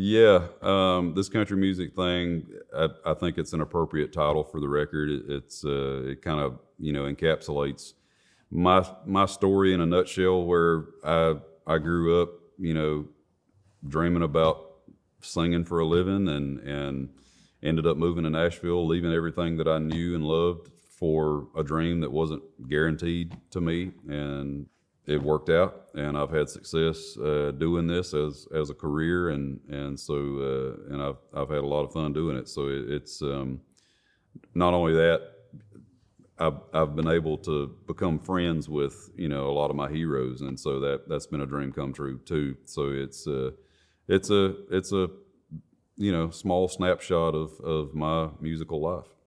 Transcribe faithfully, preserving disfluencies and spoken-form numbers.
Yeah, um, this country music thing, I, I think it's an appropriate title for the record. It, it's uh, it kind of you know encapsulates my my story in a nutshell. Where I I grew up, you know, dreaming about singing for a living, and and ended up moving to Nashville, leaving everything that I knew and loved for a dream that wasn't guaranteed to me, and it worked out. And I've had success uh, doing this as as a career, and and so uh, and I've I've had a lot of fun doing it. So it, it's um, not only that. I've, I've been able to become friends with you know a lot of my heroes, and so that that's been a dream come true too. So it's uh, it's a it's a you know small snapshot of of my musical life.